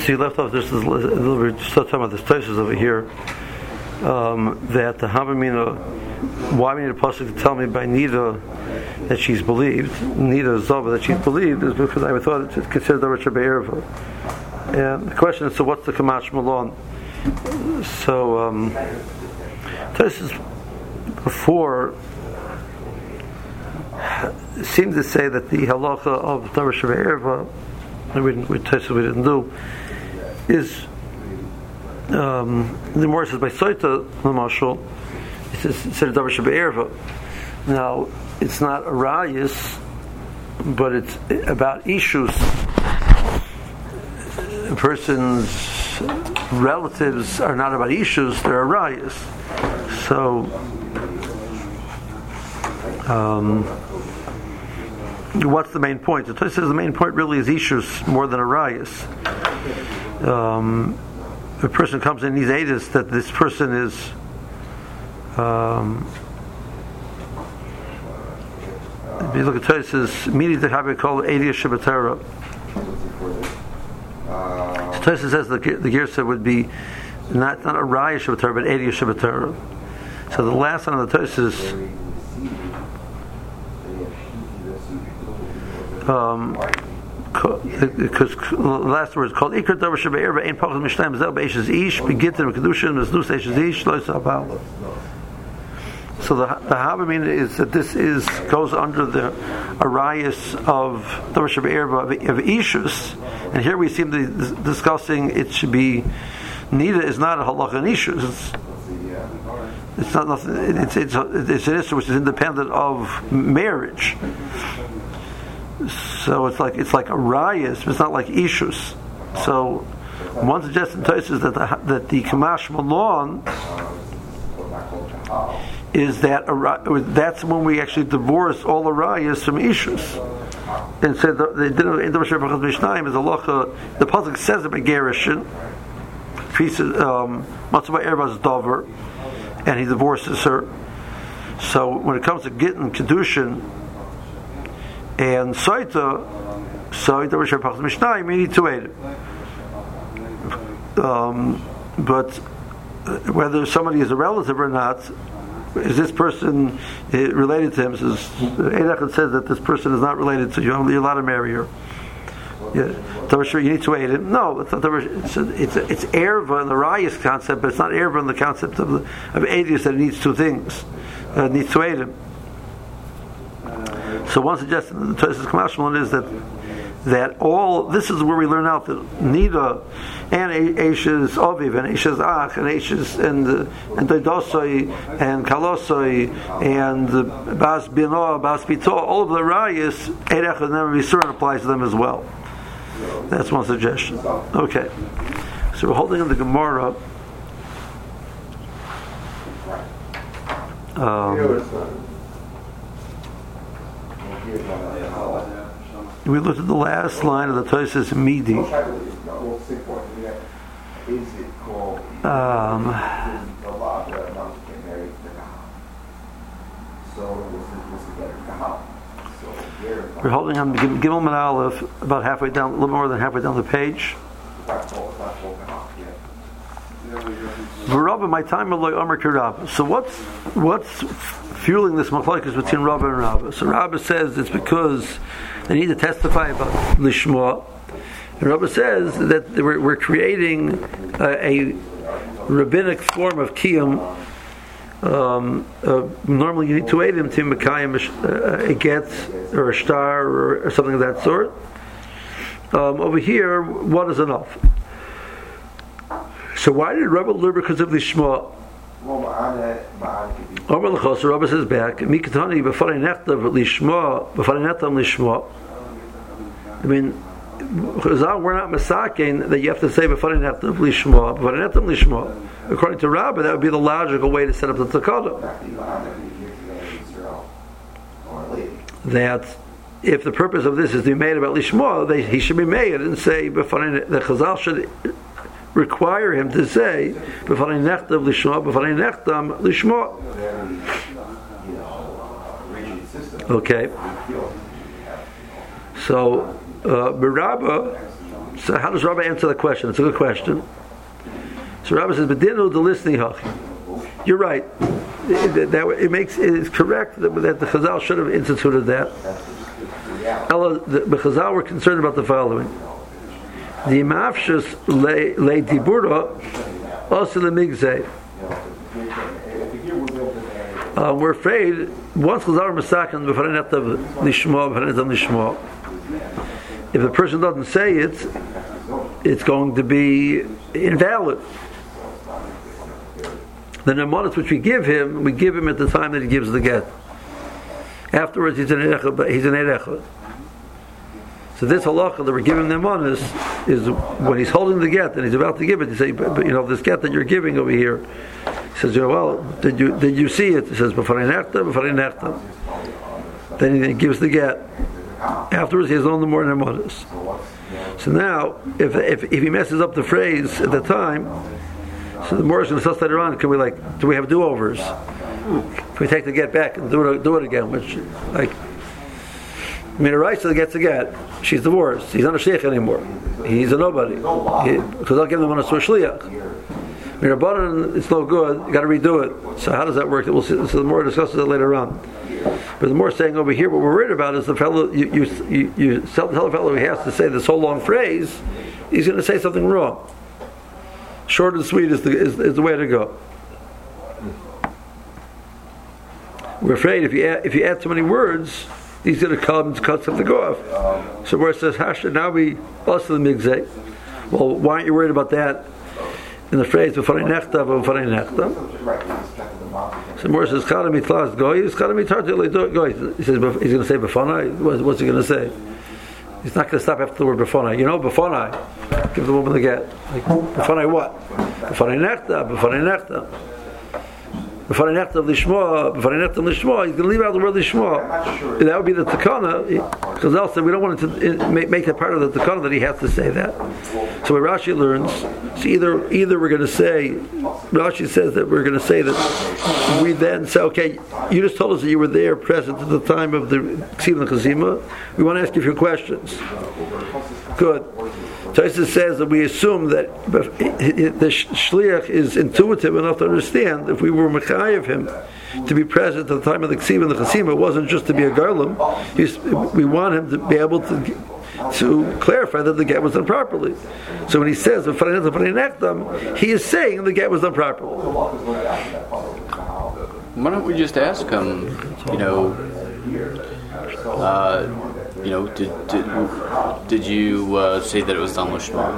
So you left off this a little bit, start talking about this Tosfos over here, that the Havamina, why we need a pasuk to tell me by Nida that she's believed, Nida Zova that she's believed, is because I thought it's considered the Risha Be'erva. And the question is, so what's the Kamash Malon? So, Tosfos before seemed to say that the halacha of the Risha Be'erva, we didn't do, is the more says by Soita Lamashal, it said Davar Shebe'erva. Now it's not a rayis, but it's about issues. A person's relatives are not about issues; they're a rayis. So what's the main point? The Tosfos says the main point really is issues more than a rayis. A person comes in, he's edus that this person is if you look at Tosfos, immediately have it called Eidia Shabbatara. Tosfos says the Girsa would be not a Raya Shabbatara but Eidia Shabbatara. So the last one of the Tosfos because the last word is called Ikar Davar Shebe'erva Ein Pachas Mishnayim Zel Be'eshes Ish Begitin Kedushin Mesnus Eshes Ish Lo Yisabal. So the Havamina is that this goes under the arayas of Davar Shebe'erva of Ishus, and here we seem to be discussing it should be Nida is not a halacha in Ishus. It's not nothing. It's an issue which is independent of marriage. So it's like a rayas, but it's not like ishus. So one suggestion to us is that the Kamash Malon is that's when we actually divorce all the rayas from ishus. And said they did in the Mishnayim is a locha. The pasuk says it by Gerushin, Matzvah Erbaz Dover, and he divorces her. So when it comes to getting kedushin and Soita Risha Pachas Mishnayim, you need to wait. But whether somebody is a relative or not, is this person related to him? Says Eidach says that this person is not related to you. You're allowed to marry her. Yeah, you need to wait him. No, it's erva in the rayas concept, but it's not erva in the concept of Eidius that it needs two things. It needs to wait him. So one suggestion in the Tosfos Kamash Malon is that all this is where we learn out that Nida and Eishes Aviv and Eishes Ach and Eishes and Doidosoi and Kalosoi and Bas Bino, Bas Bito, all of the rayas Eirech and Never Yisurin applies to them as well. That's one suggestion. Okay, so we're holding in the Gemara. We looked at the last line of the Tosfos Midi. We're holding on Gimel and Aleph about halfway down, a little more than halfway down the page. My time so what's fueling this machlokes between Rabba and Rabba? So Rabba says it's because they need to testify about Lishma, and Rabba says that we're creating a rabbinic form of kiyum. Normally you need to aid him to Mekayim a get or a star or something of that sort. Over here, what is enough? So why did Rabba learn because of Lishma? Rabba says back, Mikatani b'farei nechtav Lishma, b'farei nechtav Lishma. I mean, we're not masaking that you have to say b'farei nechtav Lishma, b'farei nechtav Lishma. According to Rabba, that would be the logical way to set up the Takada. That if the purpose of this is to be made about Lishma, he should be made and say the Chazal should require him to say b'farei nechtav Lishma, b'farei nechtam Lishma. Okay. So Rabba So how does Rabbi answer the question? It's a good question. So Rabbi says, "Bedinu the listening hachi." You're right. It's correct that the Chazal should have instituted that. The Chazal were concerned about the following: the imafshus le dibura also the migzeh. We're afraid once Chazal masakan b'farinat lishma b'farinat lishma. If the person doesn't say it, it's going to be invalid. The nemanis which we give him at the time that he gives the get. Afterwards, he's an erecha. So this halacha that we're giving nemanis is when he's holding the get and he's about to give it. You say, but this get that you're giving over here. He says, well, did you see it? He says, b'farei nechta. Then he gives the get. Afterwards, he has no more nemanis. So now, if he messes up the phrase at the time. So the more is going to suss later on. Can we do we have do-overs? Can we take the get back and do it again? Which, a right to the get's a get. She's divorced. He's not a sheikh anymore. He's a nobody. Because I'll give them on a shliach. It's no good. You got to redo it. So how does that work? We'll see. So the more discusses it later on. But the more saying over here, what we're worried about is the fellow. You tell the fellow he has to say this whole long phrase. He's going to say something wrong. Short and sweet is the way to go. We're afraid if you add too many words, he's going to come and cut something off. So where it says Hasha, now we also the migzeh. Well, why aren't you worried about that in the phrase b'farei nechta? So more says Chada mitlas goy, Chada mitarti goy. He says he's going to say b'fanai. What's he going to say? He's not going to stop after the word b'fanai. B'fanai. Give the woman the get. B'fanai what? B'fanai nechta. B'fanai nechta lishma. He's going to leave out the word lishma. That would be the takana. Because else we don't want to make that part of the takana that he has to say that. So what Rashi learns, either we're going to say, Rashi says that we're going to say that we then say, okay, you just told us that you were there present at the time of the Ksiv and Chazima. We want to ask you a few questions. Good. Tosfos says that we assume that the shliach is intuitive enough to understand if we were mechayev him to be present at the time of the Ksiv and the Chazima, it wasn't just to be a garlam. We want him to be able to clarify that the get was done properly. So when he says he is saying the get was done properly. Why don't we just ask him? Did you say that it was done lishma?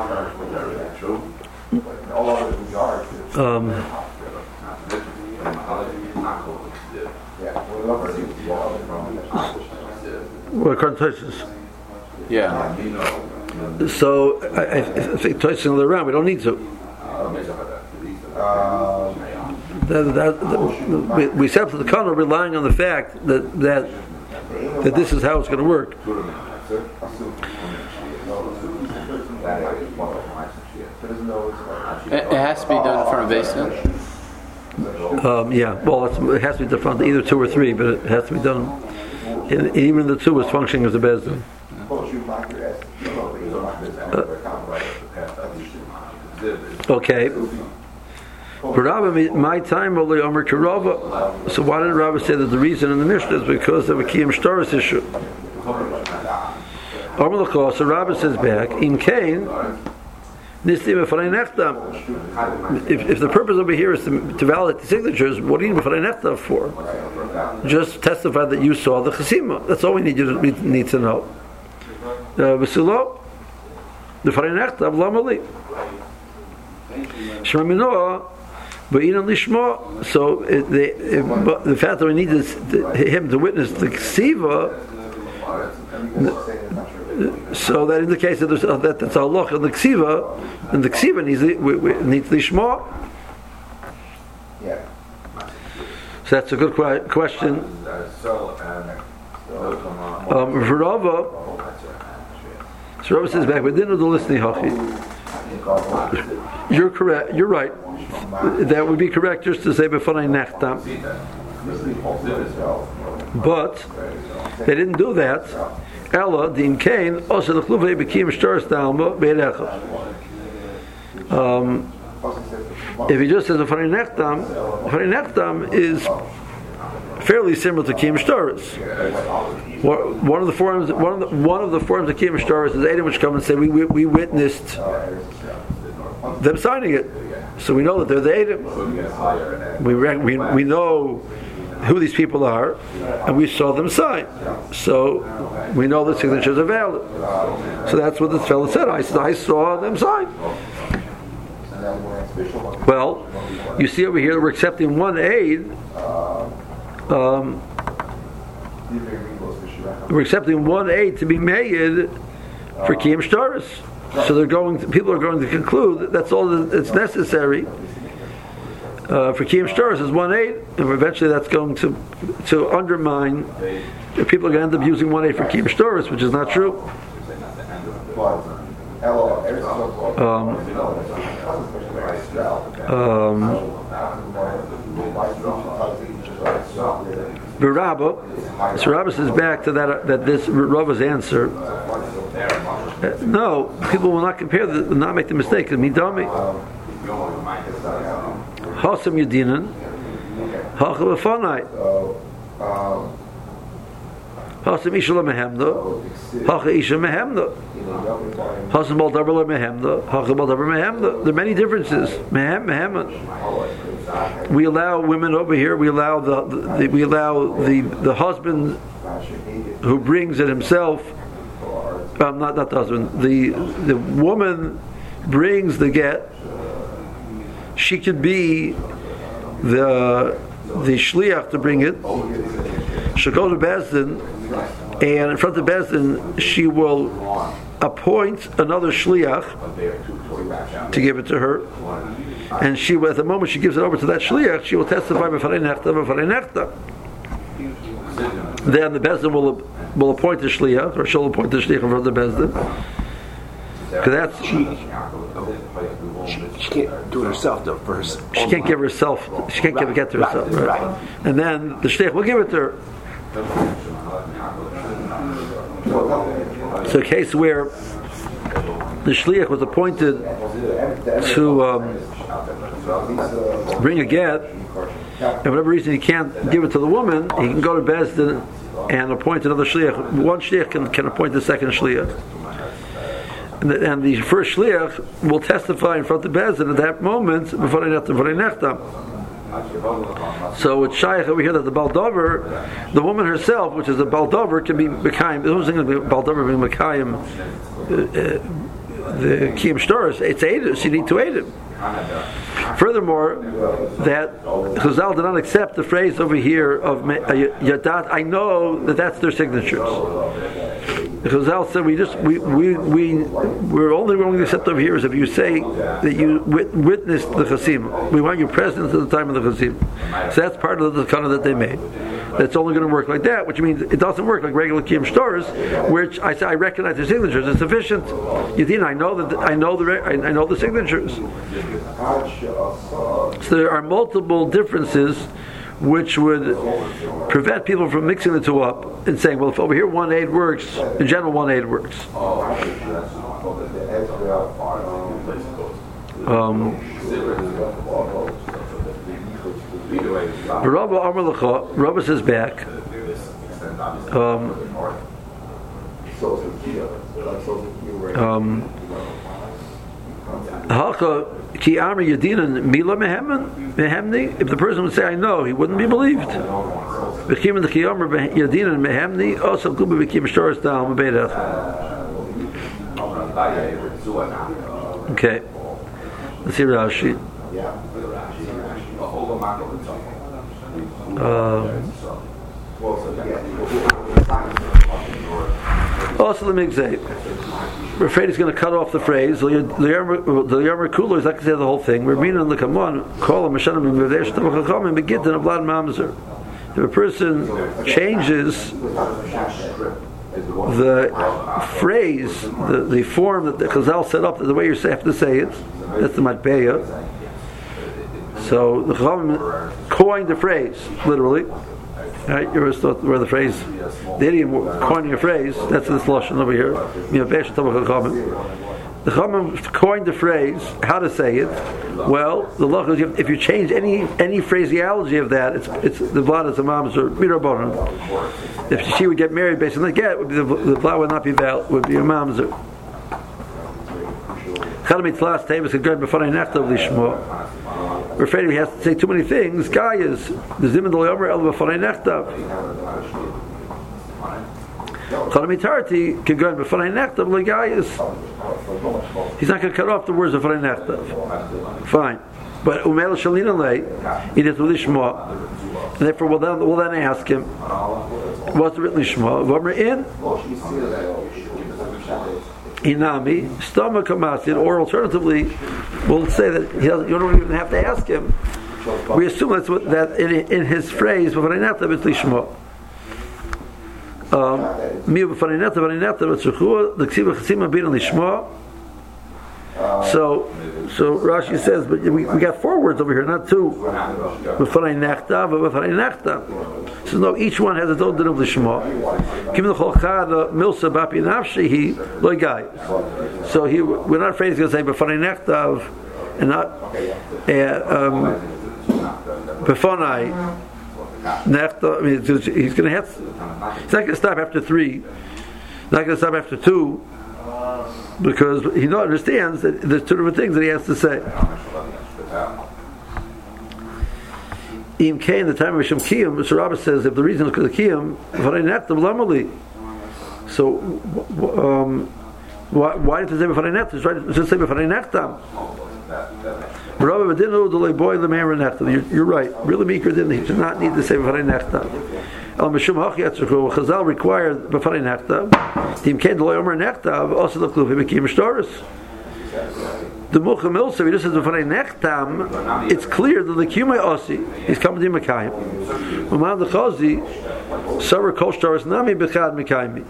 What current Tosfos? Yeah. So I think Tosfos another round. We don't need to. We set up the corner relying on the fact that this is how it's going to work. It has to be done in front of basement. Yeah, well, it has to be done in front of either 2 or 3, but it has to be done. Even the 2 is functioning as a bezdin. Okay. My time only Omer Kirava. So why did Rava say that the reason in the Mishnah is because of a Kiyam Shtaris issue? Omer L'chol, so Rava says back, in Cain, if the purpose over here is to validate the signatures, what do you need B'farei nechta for? Just testify that you saw the chasima. That's all we need to know. V'sulo, B'farei nechta, v'lamali. Shema minoah, b''inan lishma. So the fact that we need him to witness the ksiva, so that indicates that that's a halach in the ksiva, and the ksiva needs lishma. So that's a good question. Rava, so Rava says back, but didn't do listening hachi. You're correct. You're right. That would be correct just to say b'fanai nechta. But they didn't do that, Ella din kain also the chluve bekim shtaris dalma be'erecha. If he just says a Farei Nechtam is fairly similar to Kiyum Shtaris. One of the forms of Kiyum Shtaris is Adam which come and say we witnessed them signing it, so we know that they're the Adam. We know who these people are, and we saw them sign, so we know the signatures are valid. So that's what this fellow said. I saw them sign. Well, you see over here we're accepting one aid. We're accepting one aid to be made for Kiyum Shtaris. So people are going to conclude that that's all that's necessary for Kiyum Shtaris is one aid, and eventually that's going to undermine. People are going to end up using one aid for Kiyum Shtaris, which is not true. So Rabbah says back to that this Rava's answer. No, people will not compare, will not make the mistake. Midami, Hasam Yedinan, Hachav Afanai. Hasam Isha Mehemda, Hacha Isha Mehemda, Hasam Baldabar Mehemda, Hacha Baldabar Mehemda. There are many differences. Mehemda. We allow women over here. We allow the husband who brings it himself. Not the husband. The woman brings the get. She could be the shliach to bring it. She'll go to Bezdin, and in front of Bezdin, she will appoint another shliach to give it to her. And she, at the moment she gives it over to that shliach, she will testify b'farei nechta. Then the Bezdin will appoint the shliach, or she'll appoint the shliach in front of the Bezdin. Because that's she can't do it herself though. First, she can't give herself. She can't give a get to herself. Right. And then the shliach will give it to her. So a case where the shliach was appointed to bring a get, and for whatever reason he can't give it to the woman, he can go to Bezdin and appoint another shliach. One shliach can appoint the second shliach. And the first shliach will testify in front of Bezdin at that moment before Nechtam. So it's shaykh over here that the baldover, the woman herself, which is a baldover, can be mekayim. The only thing that baldover being mekayim, the Kiyum Shtaris, it's aided. She need to aid him. Furthermore, that Chazal did not accept the phrase over here of Yadat. I know that that's their signatures. Chazal said we're only willing to accept over here is if you say that you witnessed the chasim. We want you present at the time of the chasim. So that's part of the takana that they made. That's only going to work like that, which means it doesn't work like regular Kiyum Shtaris, which I say I recognize the signatures. It's sufficient. Yadin, I know the signatures. So there are multiple differences which would prevent people from mixing the two up and saying, well, if over here one aid works, in general one aid works. Rabba says back, if the person would say, I know, he wouldn't be believed. Okay. Let's see Rashi. Also, let me say, we're afraid he's going to cut off the phrase. The Yamar Kula is not going to say the whole thing. We're meaning on the Kamon, call him Hashanah Mivdesh and begin to Vlad Mamzer. If a person changes the phrase, the form that the Chazal set up, the way you have to say it, that's the Matbeya. So the Chachamim coined the phrase, literally. Right? You always thought where the phrase, the idiom coining a phrase, that's this lashon over here. The Chachamim coined the phrase, how to say it. Well, the law is if you change any phraseology of that, it's the vlad is a mom's or mirabonon. If she would get married based on the get, the vlad would not be valid, would be a mom's. We're afraid he has to say too many things. Guy is the zimun d'leomer el b'fanei nechtav. Chalamitati can go b'fanei nechtav. The guy is he's not going to cut off the words of b'fanei nechtav. Fine, but umel shalina lei it is lishma, and therefore we'll then ask him what's written lishma. V'omer in. Inami, stomach kamasid, or alternatively, we'll say that you don't even have to ask him. We assume that's what that in his phrase, b'fanei nechtav it's lishma. Mi b'fanei nechtav it's chua. The ksiva chasima bin lishma. So Rashi says, but we got 4 words over here, not 2. B'fanei nechtav, b'fanei nechtav. So no, each one has its own din of lishma. Given the cholchad milsa bapi nafshehi loy guy. So we're not afraid he's going to say b'fanei nechtav and not b'fanei nechtav. I mean, he's going to have. He's not going to stop after 3. Not going to stop after 2. Because he understands that there's 2 different things that he has to say. Im Kain, the time of Shem Kiyam, Mr. Rabbah says, if the reason is because of Kiyam, so why did it say B'fanei Nechtam? Just say B'fanei Nechtam. You're right. Really, Meeker didn't. He did not need to say B'fanei Nechtam. Chazal required b'fanei nechtav. Tim kain d'lo yomer nechtav also the klufim b'kiyum shtaris. The Mucha Milsa, he just says b'fanei nechtam. It's clear that the kiyumay osi is coming to Mekayim. Uman the chazi savar kol shtaris nami b'chad Mekayim.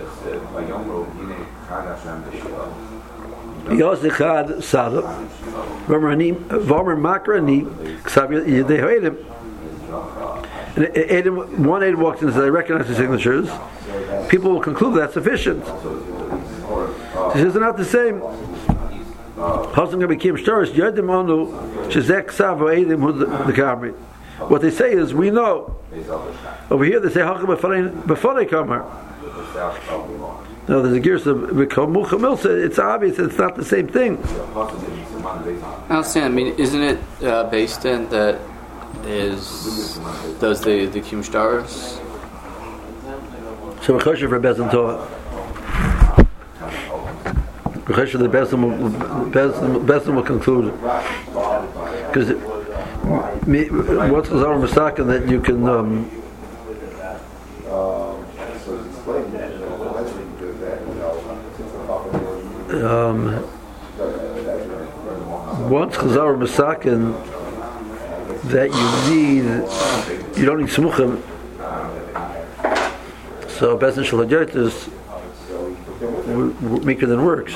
Yos echad sadam. V'omer makrani k'sav yedei ha'edim. And one aide walks in and says, I recognize the signatures. People will conclude that's sufficient. She says, they're not the same. What they say is, we know. Over here they say, no, there's a gears of it's obvious it's not the same thing. I understand. I mean, isn't it based in that does the Kiyum Shtaris? So we're kosher for Bezin Torah. We're kosher the Bezin will conclude. Because what's Chazar Masakin that you can once Chazar Masakin that you don't need smuchim. So Bezin Shalajotis weaker than works.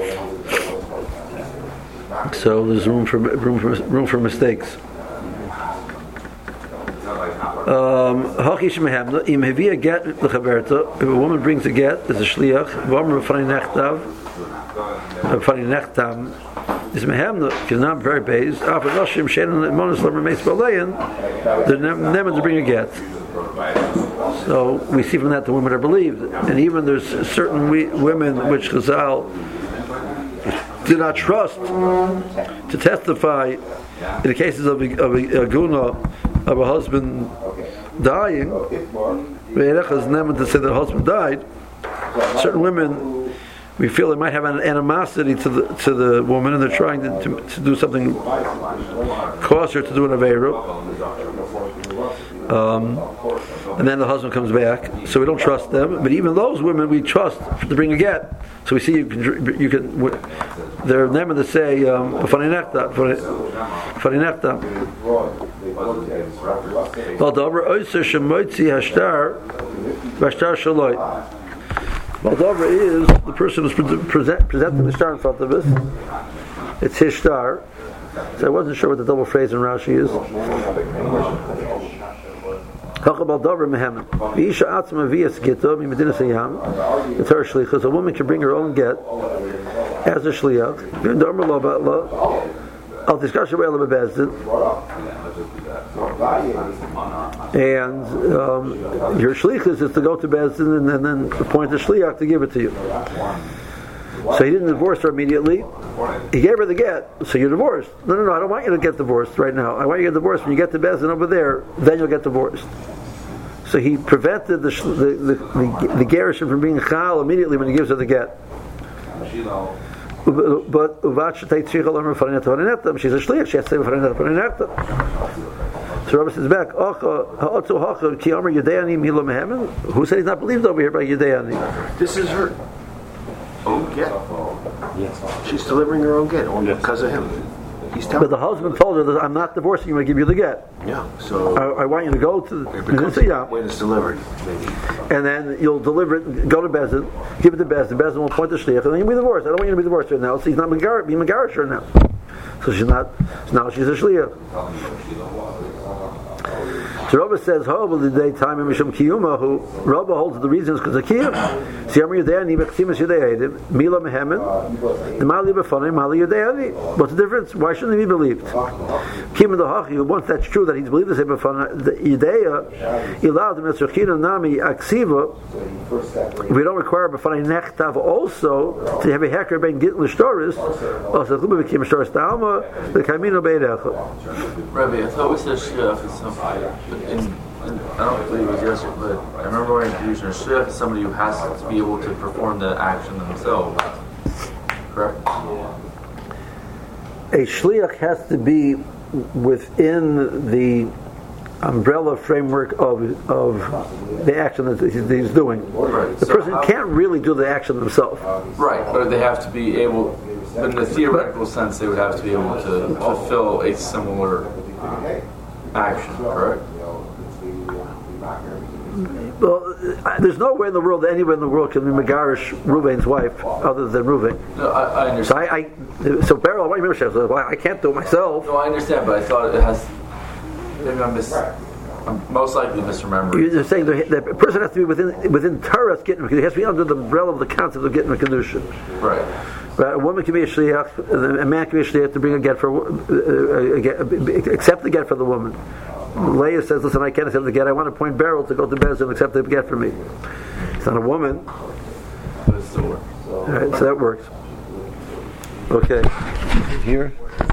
So there's room for mistakes. If a woman brings a get, there's a shliach. Is mehemna because not very based. After Roshim Shenan Monas Lamer Balayan, they're never to bring a get. So we see from that the women are believed, and even there's certain women which Chazal did not trust to testify in the cases of a guna of a husband dying. Ve'erechas never to say that the husband died. Certain women, we feel they might have an animosity to the woman, and they're trying to do something, cause her to do an aveira. And then the husband comes back, so we don't trust them. But even those women we trust to bring a get. So we see you can they're never to say b'fanei nechtam. Well, the over oiser shemotzi hashtar v'hashtar shaloi. Valdavra is the person who's presenting the star in front of us. It's his star. So I wasn't sure what the double phrase in Rashi is. A woman can bring her own get as a shliach. And your shlichus is to go to Bezdin and then appoint a shliach to give it to you. So he didn't divorce her immediately. He gave her the get, so you're divorced. No, I don't want you to get divorced right now. I want you to get divorced when you get to Bezdin over there, then you'll get divorced. So he prevented the gerushin from being chal immediately when he gives her the get. But she's a shliach, she has to say so Rabbi says back, who said he's not believed over here by Yudayani? This is her own get. Yes. She's delivering her own get because of him. He's telling. But the husband told her that I'm not divorcing you, I give you the get. Yeah. So I want you to go to when it's delivered, maybe. And then you'll deliver it, go to Bezdin, give it to Bezdin will appoint the shliach, and then you'll be divorced. I don't want you to be divorced right now, so he's not being megarish right now. So she's not, now she's a shliach. So Rabbi says, "Ho, the day time in Mishum Kiyuma." Who Rabbi holds the reasons because of Kiyum. Siyam Yudayani Bechimas Yudayadim Mila Mehemen the Mali Befanei Mali Yudayani. What's the difference? Why shouldn't he be believed? Kiyum the Hachi. Once that's true that he's believed to say Befanei the Yudaya, Ilad Metzachina Nami Aksiva. We don't require Befanei Nechtav also to have a hacker bein Git L'Shtoris. Also, Chuba Bekim Shtoris Dalma the Kamino Beidecha. Rabbi, I thought we said Shliach is somebody. I don't believe it was yesterday, but I remember when introducing a shliach is somebody who has to be able to perform the action themselves. Correct? A shliach has to be within the umbrella framework of the action that he's doing. Right. The person can't really do the action themselves. Right, but they have to be able, but in the theoretical sense, they would have to be able to fulfill a similar action, correct? Well, there's no way in the world that anyone in the world can be Megarish Reuven's wife other than Reuven. No, I understand. So Beryl, why I can't do it myself. No, I understand, but I thought it has. Maybe I'm most likely misremembering. You're saying the person has to be within Torah's Gittin, because he has to be under the umbrella of the concept of Gittin Kedusha. Right. A woman can be a shliach, a man can be a shliach to bring a get for accept the get for the woman. Leah says, "Listen, I can't accept the get. I want to appoint Beryl to go to Bezdin and accept the get for me." It's not a woman. But it still works. All right, so that works. Okay. Here.